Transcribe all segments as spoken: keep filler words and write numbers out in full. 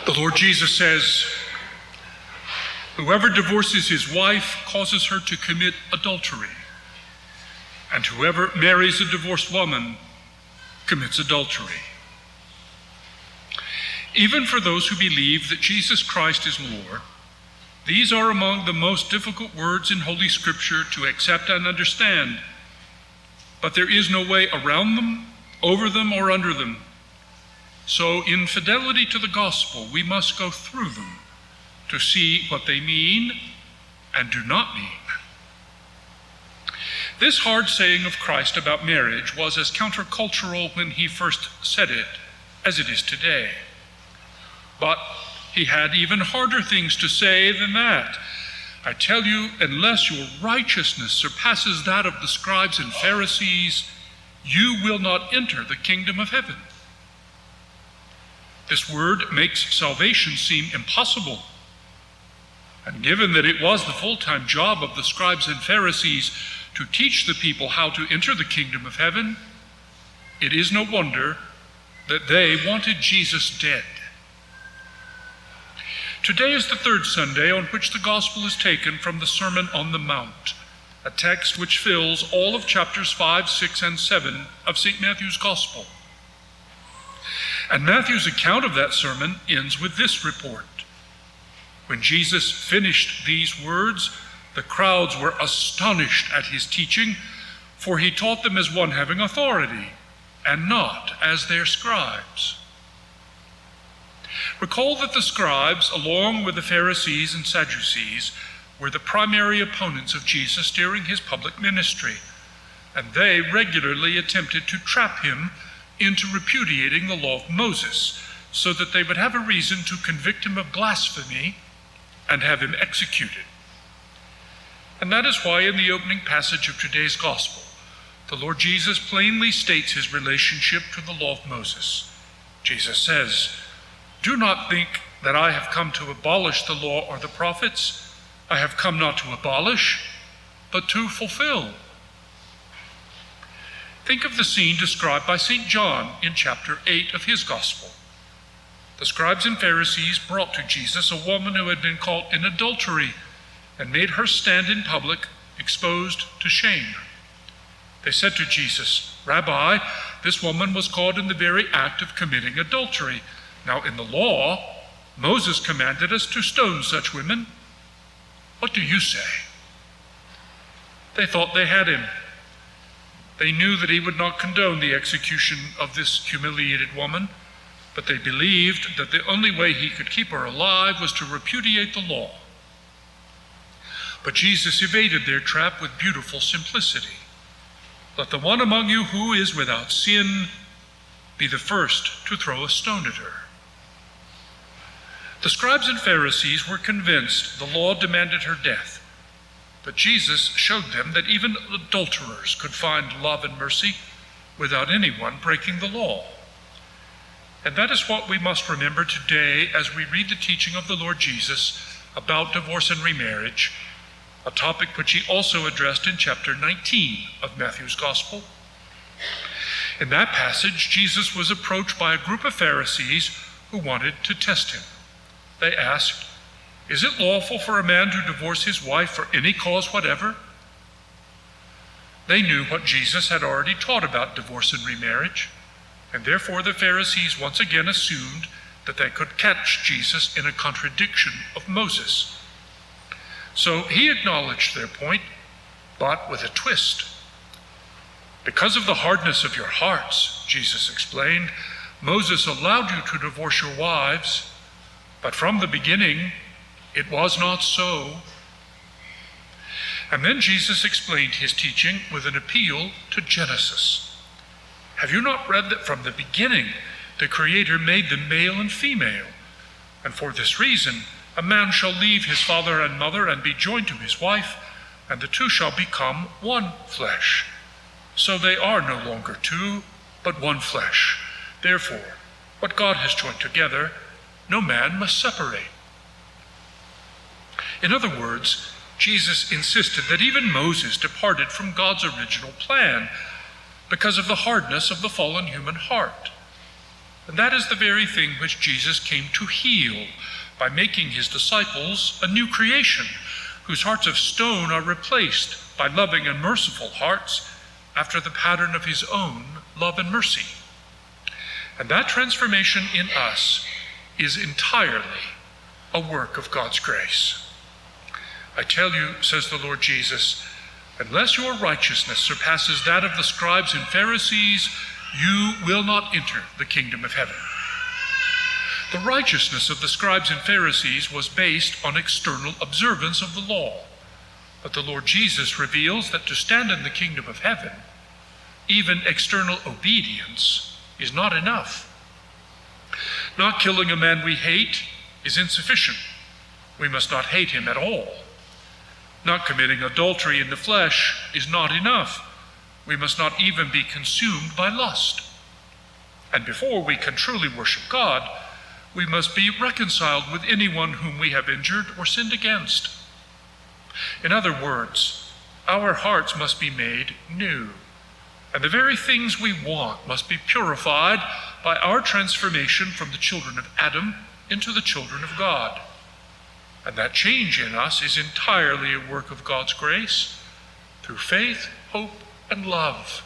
The Lord Jesus says, "Whoever divorces his wife causes her to commit adultery, and whoever marries a divorced woman commits adultery." Even for those who believe that Jesus Christ is Lord, these are among the most difficult words in Holy Scripture to accept and understand. But there is no way around them, over them, or under them. So in fidelity to the gospel, we must go through them to see what they mean and do not mean. This hard saying of Christ about marriage was as countercultural when he first said it as it is today. But he had even harder things to say than that. "I tell you, unless your righteousness surpasses that of the scribes and Pharisees, you will not enter the kingdom of heaven." This word makes salvation seem impossible. And given that it was the full-time job of the scribes and Pharisees to teach the people how to enter the kingdom of heaven, it is no wonder that they wanted Jesus dead. Today is the third Sunday on which the gospel is taken from the Sermon on the Mount, a text which fills all of chapters five, six, and seven of Saint Matthew's Gospel. And Matthew's account of that sermon ends with this report. When Jesus finished these words, the crowds were astonished at his teaching, for he taught them as one having authority, and not as their scribes. Recall that the scribes, along with the Pharisees and Sadducees, were the primary opponents of Jesus during his public ministry, and they regularly attempted to trap him into repudiating the law of Moses, so that they would have a reason to convict him of blasphemy and have him executed. And that is why in the opening passage of today's gospel, the Lord Jesus plainly states his relationship to the law of Moses. Jesus says, "Do not think that I have come to abolish the law or the prophets. I have come not to abolish, but to fulfill." Think of the scene described by Saint John in chapter eight of his gospel. The scribes and Pharisees brought to Jesus a woman who had been caught in adultery and made her stand in public, exposed to shame. They said to Jesus, "Rabbi, this woman was caught in the very act of committing adultery. Now in the law, Moses commanded us to stone such women. What do you say?" They thought they had him. They knew that he would not condone the execution of this humiliated woman, but they believed that the only way he could keep her alive was to repudiate the law. But Jesus evaded their trap with beautiful simplicity. "Let the one among you who is without sin be the first to throw a stone at her." The scribes and Pharisees were convinced the law demanded her death, but Jesus showed them that even adulterers could find love and mercy without anyone breaking the law. And that is what we must remember today as we read the teaching of the Lord Jesus about divorce and remarriage, a topic which he also addressed in chapter nineteen of Matthew's Gospel. In that passage, Jesus was approached by a group of Pharisees who wanted to test him. They asked, "Is it lawful for a man to divorce his wife for any cause whatever?" They knew what Jesus had already taught about divorce and remarriage, and therefore the Pharisees once again assumed that they could catch Jesus in a contradiction of Moses. So he acknowledged their point, but with a twist. "Because of the hardness of your hearts," Jesus explained, "Moses allowed you to divorce your wives, but from the beginning it was not so." And then Jesus explained his teaching with an appeal to Genesis. "Have you not read that from the beginning the Creator made them male and female? And for this reason a man shall leave his father and mother and be joined to his wife, and the two shall become one flesh. So they are no longer two, but one flesh. Therefore, what God has joined together, no man must separate." In other words, Jesus insisted that even Moses departed from God's original plan because of the hardness of the fallen human heart. And that is the very thing which Jesus came to heal by making his disciples a new creation, whose hearts of stone are replaced by loving and merciful hearts after the pattern of his own love and mercy. And that transformation in us is entirely a work of God's grace. I tell you, says the Lord Jesus, unless your righteousness surpasses that of the scribes and Pharisees, you will not enter the kingdom of heaven. The righteousness of the scribes and Pharisees was based on external observance of the law. But the Lord Jesus reveals that to stand in the kingdom of heaven, even external obedience is not enough. Not killing a man we hate is insufficient. We must not hate him at all. Not committing adultery in the flesh is not enough. We must not even be consumed by lust. And before we can truly worship God, we must be reconciled with anyone whom we have injured or sinned against. In other words, our hearts must be made new, and the very things we want must be purified by our transformation from the children of Adam into the children of God. And that change in us is entirely a work of God's grace through faith, hope, and love.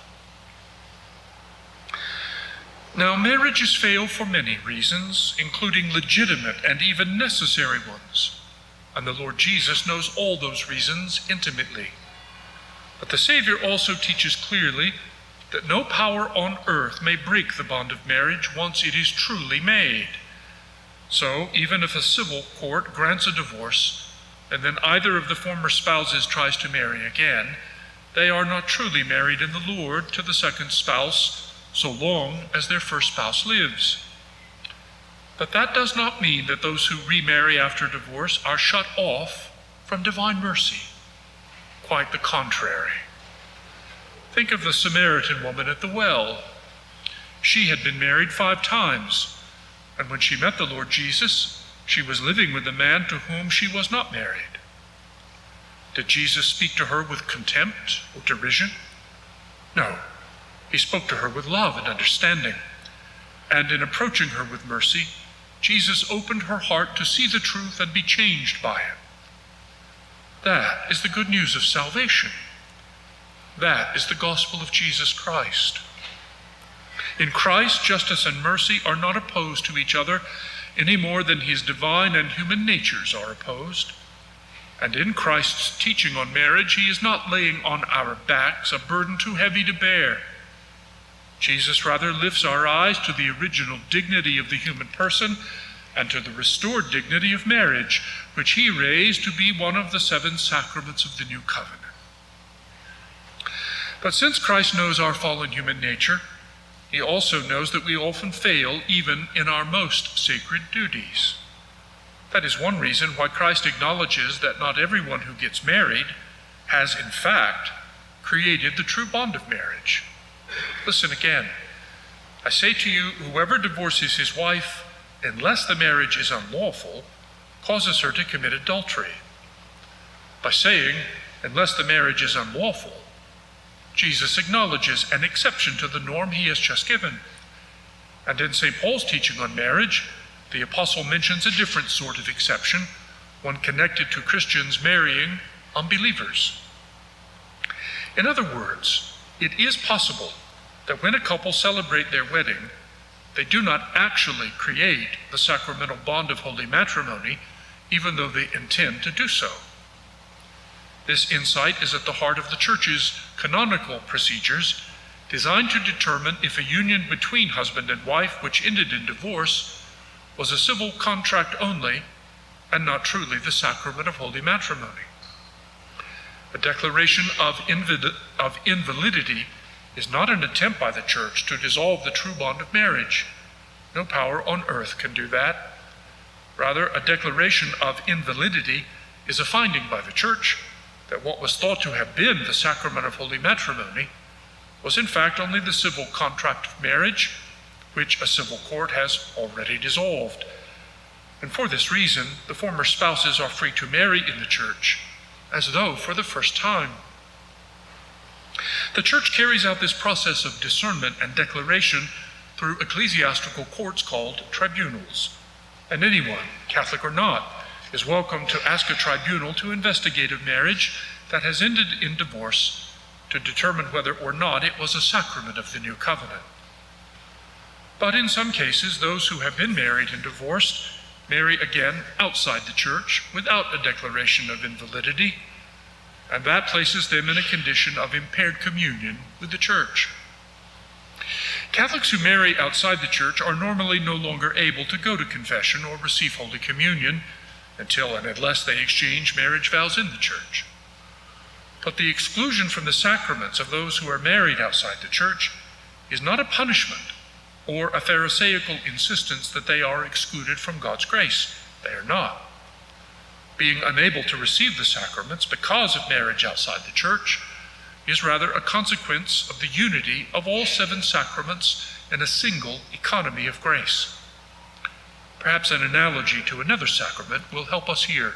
Now, marriages fail for many reasons, including legitimate and even necessary ones. And the Lord Jesus knows all those reasons intimately. But the Savior also teaches clearly that no power on earth may break the bond of marriage once it is truly made. So, even if a civil court grants a divorce, and then either of the former spouses tries to marry again, they are not truly married in the Lord to the second spouse, so long as their first spouse lives. But that does not mean that those who remarry after divorce are shut off from divine mercy. Quite the contrary. Think of the Samaritan woman at the well. She had been married five times, and when she met the Lord Jesus, she was living with a man to whom she was not married. Did Jesus speak to her with contempt or derision? No. He spoke to her with love and understanding. And in approaching her with mercy, Jesus opened her heart to see the truth and be changed by it. That is the good news of salvation. That is the gospel of Jesus Christ. In Christ, justice and mercy are not opposed to each other any more than his divine and human natures are opposed. And in Christ's teaching on marriage, he is not laying on our backs a burden too heavy to bear. Jesus rather lifts our eyes to the original dignity of the human person and to the restored dignity of marriage, which he raised to be one of the seven sacraments of the new covenant. But since Christ knows our fallen human nature, he also knows that we often fail even in our most sacred duties. That is one reason why Christ acknowledges that not everyone who gets married has, in fact, created the true bond of marriage. Listen again. I say to you, whoever divorces his wife, unless the marriage is unlawful, causes her to commit adultery. By saying, unless the marriage is unlawful, Jesus acknowledges an exception to the norm he has just given. And in Saint Paul's teaching on marriage, the apostle mentions a different sort of exception, one connected to Christians marrying unbelievers. In other words, it is possible that when a couple celebrate their wedding, they do not actually create the sacramental bond of holy matrimony, even though they intend to do so. This insight is at the heart of the Church's canonical procedures, designed to determine if a union between husband and wife which ended in divorce was a civil contract only and not truly the sacrament of holy matrimony. A declaration of, invid- of invalidity is not an attempt by the Church to dissolve the true bond of marriage. No power on earth can do that. Rather, a declaration of invalidity is a finding by the Church that what was thought to have been the sacrament of holy matrimony was in fact only the civil contract of marriage, which a civil court has already dissolved. And for this reason, the former spouses are free to marry in the Church, as though for the first time. The Church carries out this process of discernment and declaration through ecclesiastical courts called tribunals. And anyone, Catholic or not, is welcome to ask a tribunal to investigate a marriage that has ended in divorce to determine whether or not it was a sacrament of the new covenant. But in some cases, those who have been married and divorced marry again outside the church without a declaration of invalidity, and that places them in a condition of impaired communion with the church. Catholics who marry outside the church are normally no longer able to go to confession or receive Holy Communion until and unless they exchange marriage vows in the church. But the exclusion from the sacraments of those who are married outside the church is not a punishment or a Pharisaical insistence that they are excluded from God's grace. They are not. Being unable to receive the sacraments because of marriage outside the church is rather a consequence of the unity of all seven sacraments in a single economy of grace. Perhaps an analogy to another sacrament will help us here.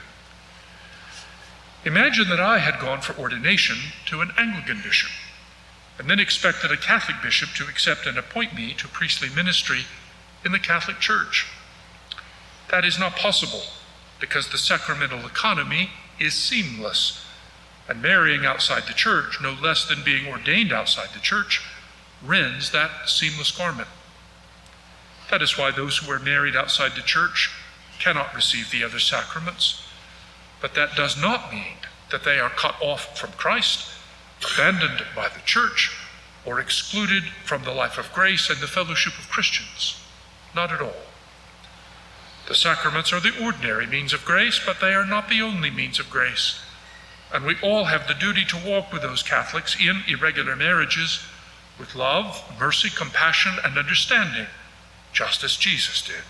Imagine that I had gone for ordination to an Anglican bishop and then expected a Catholic bishop to accept and appoint me to priestly ministry in the Catholic Church. That is not possible because the sacramental economy is seamless, and marrying outside the church, no less than being ordained outside the church, rends that seamless garment. That is why those who are married outside the church cannot receive the other sacraments. But that does not mean that they are cut off from Christ, abandoned by the church, or excluded from the life of grace and the fellowship of Christians. Not at all. The sacraments are the ordinary means of grace, but they are not the only means of grace. And we all have the duty to walk with those Catholics in irregular marriages with love, mercy, compassion, and understanding, just as Jesus did.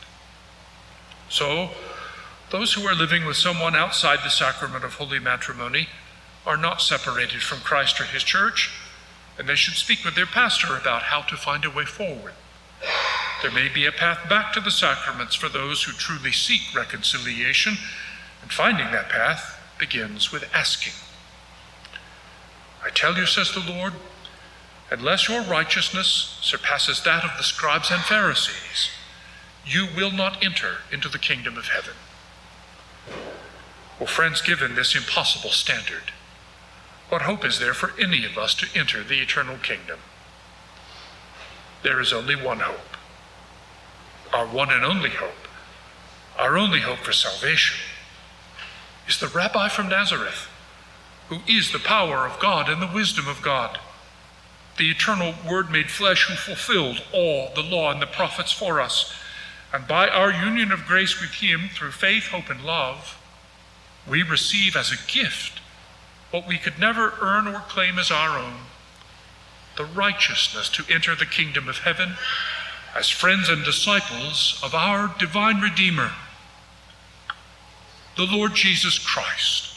So, those who are living with someone outside the sacrament of holy matrimony are not separated from Christ or his church, and they should speak with their pastor about how to find a way forward. There may be a path back to the sacraments for those who truly seek reconciliation, and finding that path begins with asking. I tell you, says the Lord, unless your righteousness surpasses that of the scribes and Pharisees, you will not enter into the kingdom of heaven. Well, friends, given this impossible standard, what hope is there for any of us to enter the eternal kingdom? There is only one hope. Our one and only hope, our only hope for salvation, is the Rabbi from Nazareth, who is the power of God and the wisdom of God, the eternal Word made flesh who fulfilled all the law and the prophets for us. And by our union of grace with him through faith, hope, and love, we receive as a gift what we could never earn or claim as our own, the righteousness to enter the kingdom of heaven as friends and disciples of our divine Redeemer, the Lord Jesus Christ.